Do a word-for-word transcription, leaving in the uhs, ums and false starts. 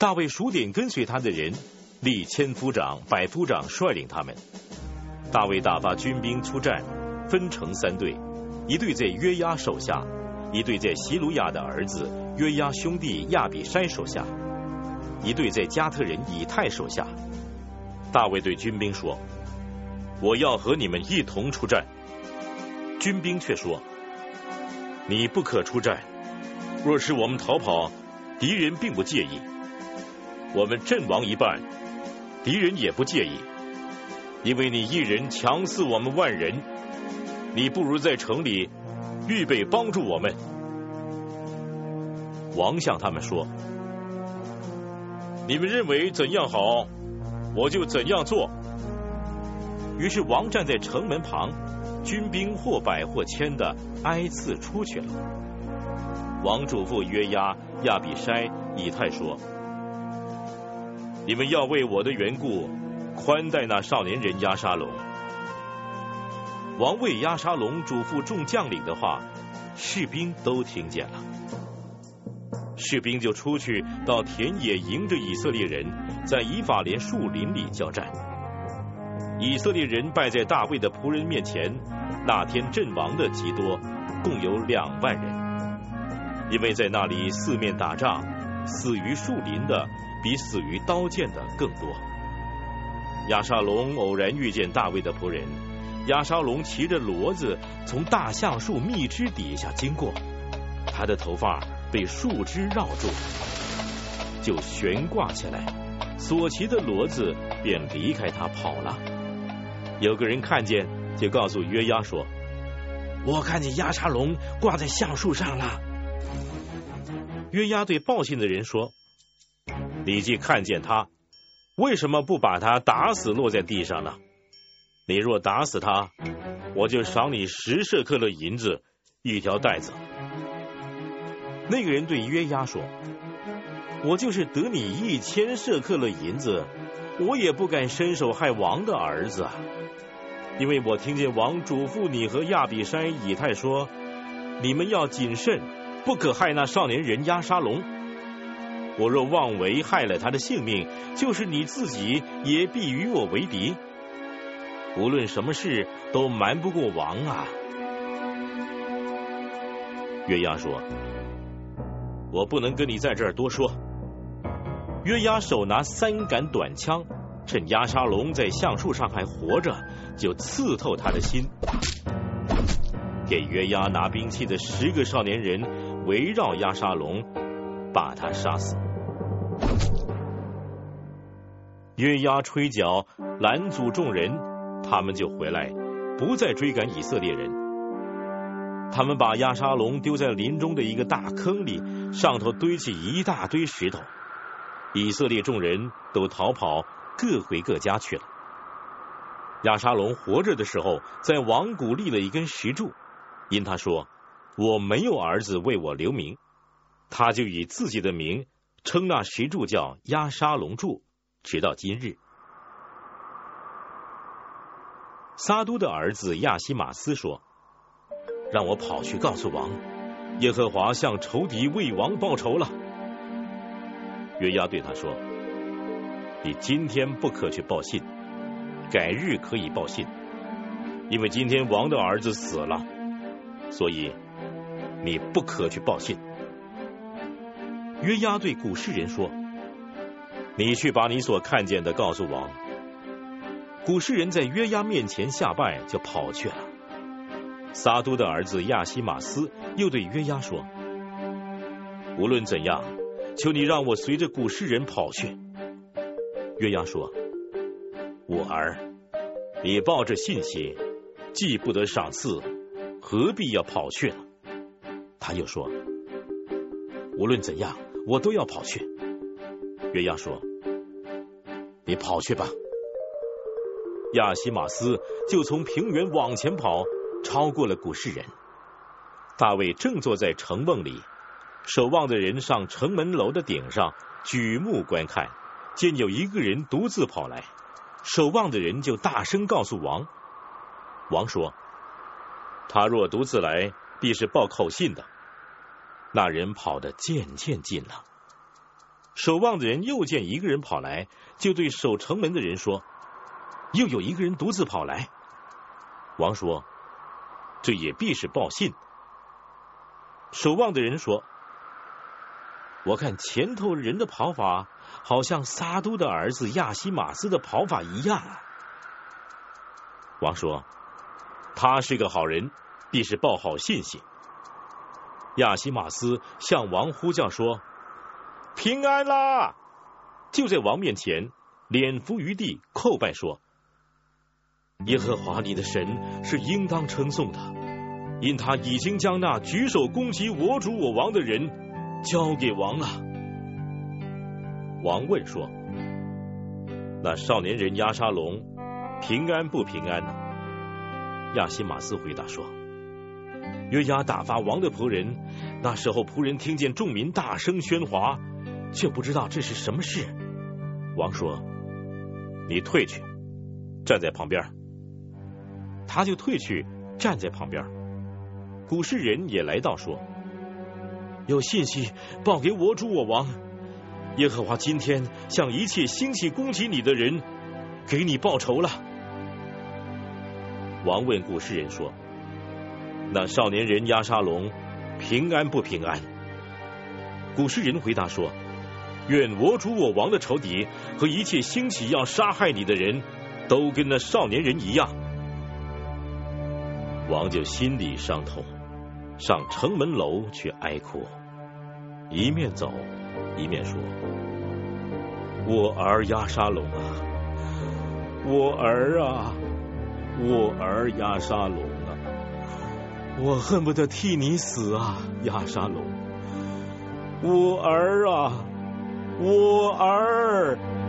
大卫数点跟随他的人，立千夫长、百夫长率领他们。大卫打发军兵出战，分成三队，一队在约押手下，一队在希鲁亚的儿子约押兄弟亚比筛手下，一队在加特人以太手下。大卫对军兵说：我要和你们一同出战。军兵却说：你不可出战，若是我们逃跑，敌人并不介意，我们阵亡一半，敌人也不介意，因为你一人强似我们万人，你不如在城里预备帮助我们。王向他们说：你们认为怎样好，我就怎样做。于是王站在城门旁，军兵或百或千的挨次出去了。王嘱咐约押、亚比筛、以太说：你们要为我的缘故宽待那少年人押沙龙。王为押沙龙嘱咐众将领的话，士兵都听见了。士兵就出去到田野，迎着以色列人，在以法莲树林里交战。以色列人败在大卫的仆人面前，那天阵亡的极多，共有两万人。因为在那里四面打仗，死于树林的比死于刀剑的更多。押沙龙偶然遇见大卫的仆人，押沙龙骑着骡子从大橡树密枝底下经过，他的头发被树枝绕住，就悬挂起来，所骑的骡子便离开他跑了。有个人看见，就告诉约押说：我看见押沙龙挂在橡树上了。约押对报信的人说：你既看见他，为什么不把他打死落在地上呢？你若打死他，我就赏你十舍客勒银子，一条带子。那个人对约押说：我就是得你一千舍客勒银子，我也不敢伸手害王的儿子啊，因为我听见王嘱咐你和亚比筛、以太说：你们要谨慎，不可害那少年人押沙龙。我若妄为害了他的性命，就是你自己也必与我为敌。无论什么事都瞒不过王啊。约押说：我不能跟你在这儿多说。约押手拿三杆短枪，趁押沙龙在橡树上还活着，就刺透他的心。给约押拿兵器的十个少年人围绕押沙龙，把他杀死。约押吹角拦阻众人，他们就回来，不再追赶以色列人。他们把押沙龙丢在林中的一个大坑里，上头堆起一大堆石头。以色列众人都逃跑，各回各家去了。押沙龙活着的时候，在王谷立了一根石柱，因他说：我没有儿子为我留名，他就以自己的名称那石柱叫押沙龙柱，直到今日。撒都的儿子亚西马斯说：让我跑去告诉王，耶和华向仇敌为王报仇了。约押对他说：你今天不可去报信，改日可以报信，因为今天王的儿子死了，所以你不可去报信。约押对古示人说：你去把你所看见的告诉王。古示人在约押面前下拜，就跑去了。撒都的儿子亚西马斯又对约押说：无论怎样，求你让我随着古示人跑去。约押说：我儿，你抱着信心，既不得赏赐，何必要跑去呢？他又说：无论怎样，我都要跑去。约押说：你跑去吧。亚西马斯就从平原往前跑，超过了古示人。大卫正坐在城瓮里，守望的人上城门楼的顶上举目观看，见有一个人独自跑来，守望的人就大声告诉王。王说：他若独自来，必是报口信的。那人跑得渐渐近了。 守望的人又见一个人跑来，就对守城门的人说：又有一个人独自跑来。王说：这也必是报信。守望的人说：我看前头人的跑法好像撒都的儿子亚西马斯的跑法一样啊。王说：他是个好人，必是报好信息。亚西马斯向王呼叫说：平安啦！就在王面前脸伏于地叩拜说：耶和华你的神是应当称颂的，因他已经将那举手攻击我主我王的人交给王了。王问说：那少年人押沙龙平安不平安呢？亚西马斯回答说：约押打发王的仆人，那时候仆人听见众民大声喧哗，却不知道这是什么事。王说：你退去，站在旁边。他就退去，站在旁边。古示人也来到说：有信息报给我主我王，耶和华今天向一切兴起攻击你的人给你报仇了。王问古示人说：那少年人押沙龙平安不平安？古示人回答说：愿我主我王的仇敌和一切兴起要杀害你的人都跟那少年人一样。王就心里伤痛，上城门楼去哀哭，一面走一面说：我儿押沙龙啊，我儿啊，我儿押沙龙啊，我恨不得替你死啊，押沙龙！我儿啊，我儿！